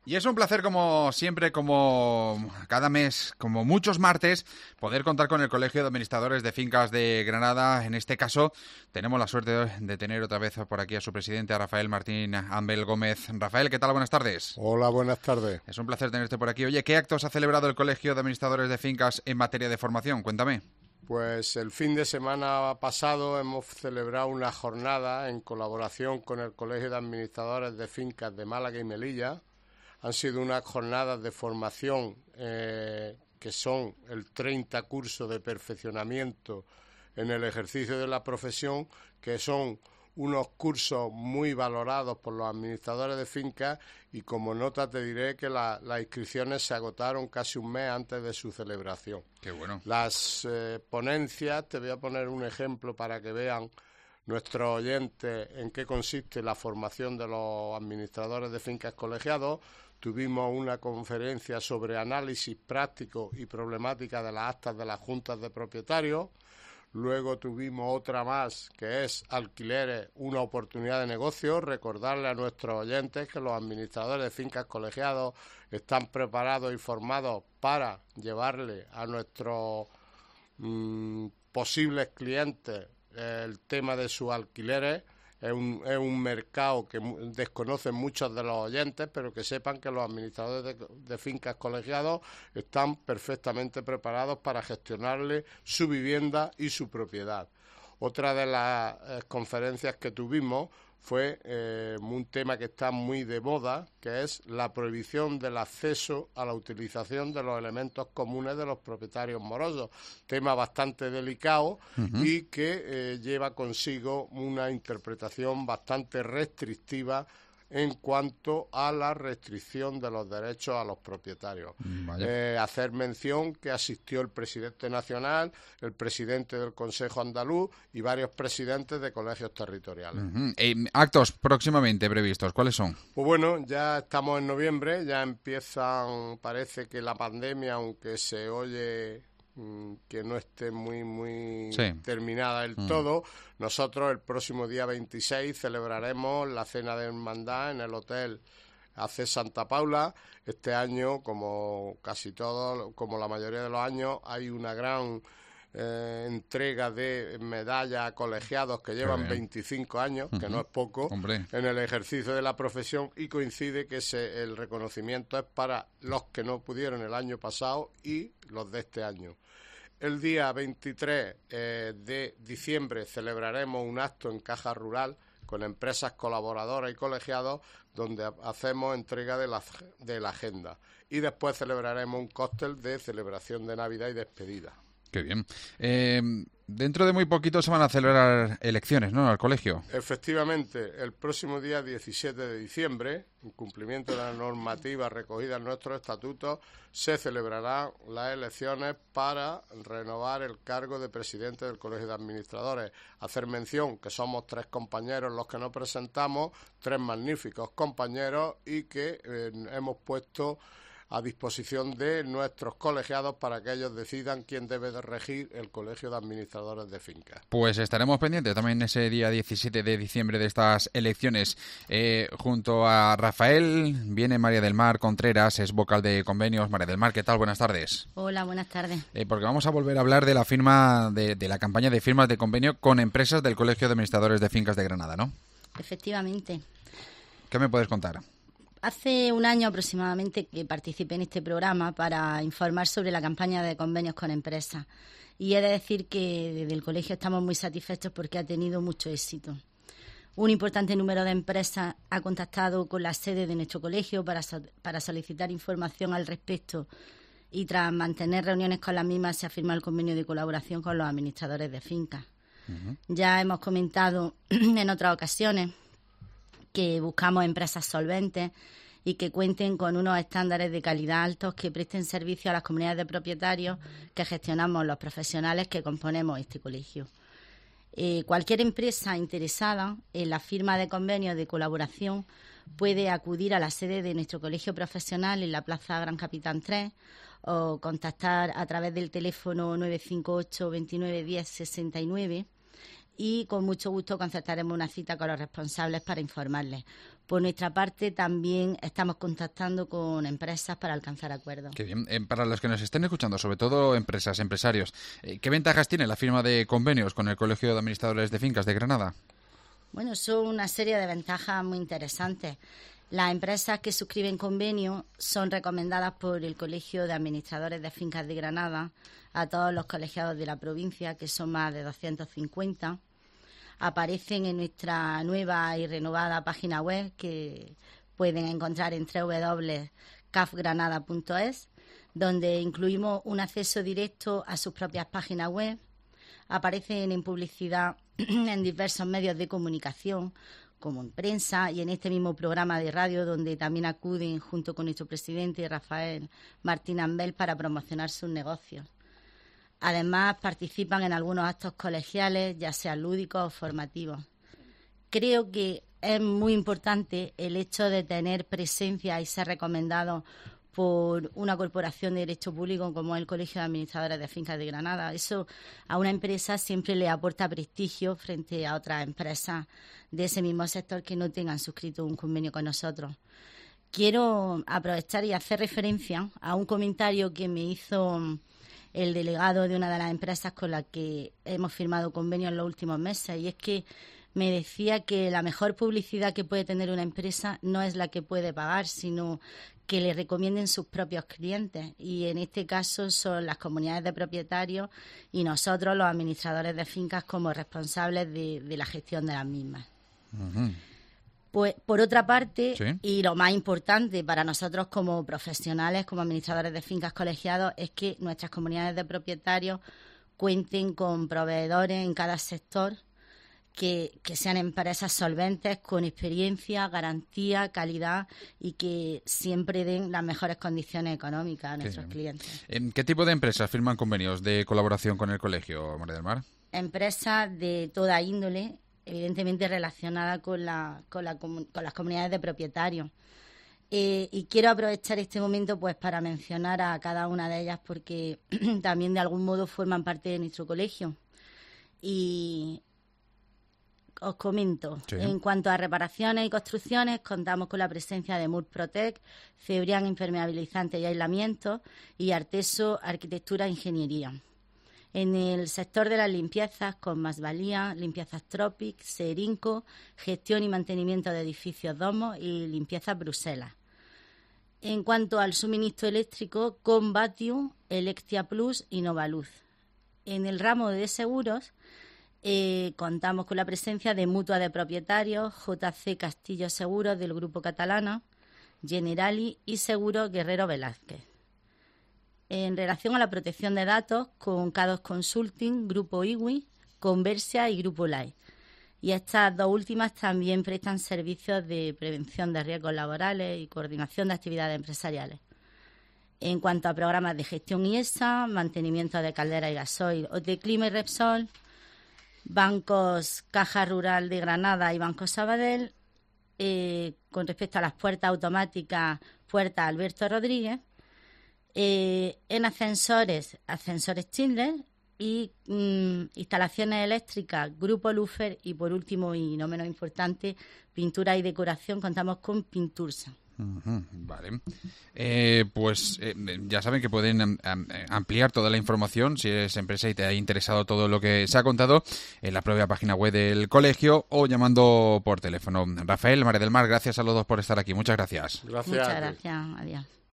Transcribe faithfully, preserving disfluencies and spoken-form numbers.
Y es un placer, como siempre, como cada mes, como muchos martes, poder contar con el Colegio de Administradores de Fincas de Granada. En este caso, tenemos la suerte de tener otra vez por aquí a su presidente, a Rafael Martín Ambel Gómez. Rafael, ¿qué tal? Buenas tardes. Hola, buenas tardes. Es un placer tenerte por aquí. Oye, ¿qué actos ha celebrado el Colegio de Administradores de Fincas en materia de formación? Cuéntame. Pues el fin de semana pasado hemos celebrado una jornada en colaboración con el Colegio de Administradores de Fincas de Málaga y Melilla. Han sido unas jornadas de formación eh, que son el treinta cursos de perfeccionamiento en el ejercicio de la profesión, que son unos cursos muy valorados por los administradores de fincas, y como nota te diré que la, las inscripciones se agotaron casi un mes antes de su celebración. Qué bueno. Las eh, ponencias, te voy a poner un ejemplo para que vean nuestros oyentes en qué consiste la formación de los administradores de fincas colegiados. Tuvimos una conferencia sobre análisis práctico y problemática de las actas de las juntas de propietarios. Luego tuvimos otra más, que es alquileres, una oportunidad de negocio. Recordarle a nuestros oyentes que los administradores de fincas colegiados están preparados y formados para llevarle a nuestros mmm, posibles clientes el tema de sus alquileres. Es un, es un mercado que desconocen muchos de los oyentes, pero que sepan que los administradores de, de fincas colegiados están perfectamente preparados para gestionarle su vivienda y su propiedad. Otra de las eh, conferencias que tuvimos fue eh, un tema que está muy de moda, que es la prohibición del acceso a la utilización de los elementos comunes de los propietarios morosos. Tema bastante delicado uh-huh. y que eh, lleva consigo una interpretación bastante restrictiva en cuanto a la restricción de los derechos a los propietarios. Eh, hacer mención que asistió el presidente nacional, el presidente del Consejo Andaluz y varios presidentes de colegios territoriales. Uh-huh. Eh, ¿Actos próximamente previstos? ¿Cuáles son? Pues bueno, ya estamos en noviembre, ya empiezan, parece que la pandemia, aunque se oye que no esté muy muy sí. terminada del mm. todo. Nosotros el próximo día veintiséis celebraremos la cena de hermandad en el hotel A C Santa Paula. Este año, como casi todo, como la mayoría de los años, hay una gran eh, entrega de medallas a colegiados que llevan veinticinco años, uh-huh. que no es poco, Hombre. en el ejercicio de la profesión, y coincide que ese, el reconocimiento es para los que no pudieron el año pasado y los de este año. El día veintitrés eh, de diciembre celebraremos un acto en Caja Rural con empresas colaboradoras y colegiados, donde hacemos entrega de la, de la agenda. Y después celebraremos un cóctel de celebración de Navidad y despedida. Qué bien. Eh, dentro de muy poquito se van a celebrar elecciones, ¿no?, al colegio. Efectivamente, el próximo día diecisiete de diciembre, en cumplimiento de la normativa recogida en nuestros estatutos, se celebrarán las elecciones para renovar el cargo de presidente del Colegio de Administradores. Hacer mención que somos tres compañeros los que nos presentamos, tres magníficos compañeros, y que eh, hemos puesto a disposición de nuestros colegiados para que ellos decidan quién debe de regir el Colegio de Administradores de Fincas. Pues estaremos pendientes también ese día diecisiete de diciembre de estas elecciones. Eh, junto a Rafael viene María del Mar Contreras, es vocal de convenios. María del Mar, ¿qué tal? Buenas tardes. Hola, buenas tardes. Eh, porque vamos a volver a hablar de la firma, de, de la campaña de firmas de convenio con empresas del Colegio de Administradores de Fincas de Granada, ¿no? Efectivamente. ¿Qué me puedes contar? Hace un año aproximadamente que participé en este programa para informar sobre la campaña de convenios con empresas. Y he de decir que desde el colegio estamos muy satisfechos porque ha tenido mucho éxito. Un importante número de empresas ha contactado con la sede de nuestro colegio para, so- para solicitar información al respecto, y tras mantener reuniones con las mismas se ha firmado el convenio de colaboración con los administradores de fincas. Uh-huh. Ya hemos comentado en otras ocasiones que buscamos empresas solventes y que cuenten con unos estándares de calidad altos, que presten servicio a las comunidades de propietarios que gestionamos los profesionales que componemos este colegio. Eh, cualquier empresa interesada en la firma de convenios de colaboración puede acudir a la sede de nuestro colegio profesional en la Plaza Gran Capitán tres o contactar a través del teléfono nueve cinco ocho, veintinueve, diez, sesenta y nueve. y con mucho gusto concertaremos una cita con los responsables para informarles. Por nuestra parte, también estamos contactando con empresas para alcanzar acuerdos. Qué bien. Eh, para los que nos estén escuchando, sobre todo empresas, empresarios, eh, ¿qué ventajas tiene la firma de convenios con el Colegio de Administradores de Fincas de Granada? Bueno, son una serie de ventajas muy interesantes. Las empresas que suscriben convenio son recomendadas por el Colegio de Administradores de Fincas de Granada a todos los colegiados de la provincia, que son más de doscientos cincuenta. Aparecen en nuestra nueva y renovada página web, que pueden encontrar en doble u doble u doble u punto c a f granada punto e s, donde incluimos un acceso directo a sus propias páginas web. Aparecen en publicidad en diversos medios de comunicación, como en prensa y en este mismo programa de radio, donde también acuden junto con nuestro presidente Rafael Martín Ambel para promocionar sus negocios. Además, participan en algunos actos colegiales, ya sean lúdicos o formativos. Creo que es muy importante el hecho de tener presencia y ser recomendado por una corporación de derecho público como el Colegio de Administradores de Fincas de Granada. Eso a una empresa siempre le aporta prestigio frente a otras empresas de ese mismo sector que no tengan suscrito un convenio con nosotros. Quiero aprovechar y hacer referencia a un comentario que me hizo el delegado de una de las empresas con la que hemos firmado convenios en los últimos meses, y es que me decía que la mejor publicidad que puede tener una empresa no es la que puede pagar, sino que le recomienden sus propios clientes, y en este caso son las comunidades de propietarios y nosotros, los administradores de fincas, como responsables de, de la gestión de las mismas. Uh-huh. Pues, por otra parte, ¿sí? Y lo más importante para nosotros como profesionales, como administradores de fincas colegiados, es que nuestras comunidades de propietarios cuenten con proveedores en cada sector que, que sean empresas solventes, con experiencia, garantía, calidad, y que siempre den las mejores condiciones económicas a nuestros sí. clientes. ¿Qué tipo de empresas firman convenios de colaboración con el colegio, María del Mar? Empresas de toda índole, evidentemente relacionada con, la, con, la, con las comunidades de propietarios. Eh, y quiero aprovechar este momento pues para mencionar a cada una de ellas, porque también de algún modo forman parte de nuestro colegio. Y os comento, sí. En cuanto a reparaciones y construcciones, contamos con la presencia de Murprotec, Cebrián Impermeabilizante y Aislamiento, y Arteso Arquitectura e Ingeniería. En el sector de las limpiezas, con Masvalía, Limpiezas Tropic, Serinco, Gestión y Mantenimiento de Edificios Domos y Limpiezas Bruselas. En cuanto al suministro eléctrico, con Batium, Electia Plus y Novaluz. En el ramo de seguros, eh, contamos con la presencia de Mutua de Propietarios, J C Castillo Seguros del Grupo Catalana, Generali y Seguro Guerrero Velázquez. En relación a la protección de datos, con K dos Consulting, Grupo IWI, Conversia y Grupo Live. Y estas dos últimas también prestan servicios de prevención de riesgos laborales y coordinación de actividades empresariales. En cuanto a programas de gestión I E S A, mantenimiento de calderas y gasoil, O T Clima y Repsol, bancos Caja Rural de Granada y Banco Sabadell, eh, con respecto a las puertas automáticas, Puerta Alberto Rodríguez, Eh, en ascensores, ascensores Schindler y mm, instalaciones eléctricas, Grupo Lufer, y por último y no menos importante, pintura y decoración, contamos con Pintursa. Uh-huh, vale. Eh, pues eh, ya saben que pueden am, am, ampliar toda la información, si eres empresa y te ha interesado todo lo que se ha contado, en la propia página web del colegio o llamando por teléfono. Rafael, María del Mar, gracias a los dos por estar aquí. Muchas gracias. Gracias. Muchas gracias. Adiós.